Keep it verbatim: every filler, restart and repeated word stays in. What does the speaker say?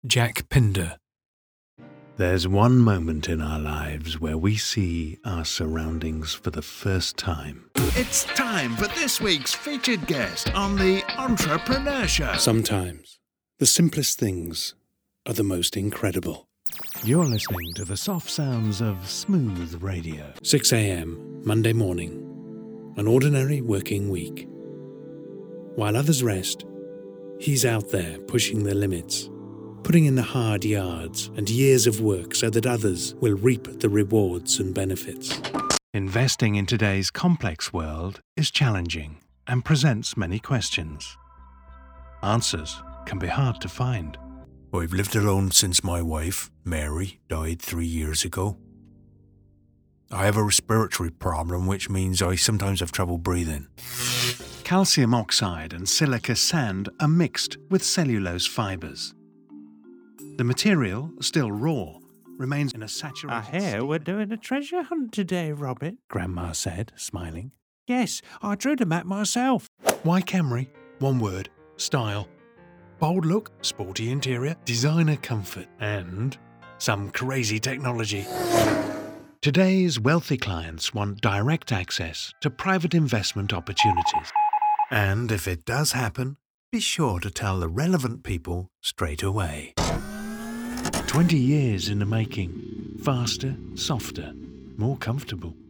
Jack Pinder. There's one moment in our lives where we see our surroundings for the first time. It's time for this week's featured guest on the Entrepreneur Show. Sometimes the simplest things are the most incredible. You're listening to the soft sounds of smooth radio. six a.m. Monday morning. An ordinary working week. While others rest, he's out there pushing the limits, putting in the hard yards and years of work so that others will reap the rewards and benefits. Investing in today's complex world is challenging and presents many questions. Answers can be hard to find. I've lived alone since my wife, Mary, died three years ago. I have a respiratory problem, which means I sometimes have trouble breathing. Calcium oxide and silica sand are mixed with cellulose fibres. The material, still raw, remains in a saturated I hear we're doing a treasure hunt today, Robert, Grandma said, smiling. Yes, I drew the map myself. Why Camry? One word, style. Bold look, sporty interior, designer comfort, and some crazy technology. Today's wealthy clients want direct access to private investment opportunities. And if it does happen, be sure to tell the relevant people straight away. Twenty years in the making. Faster, softer, more comfortable.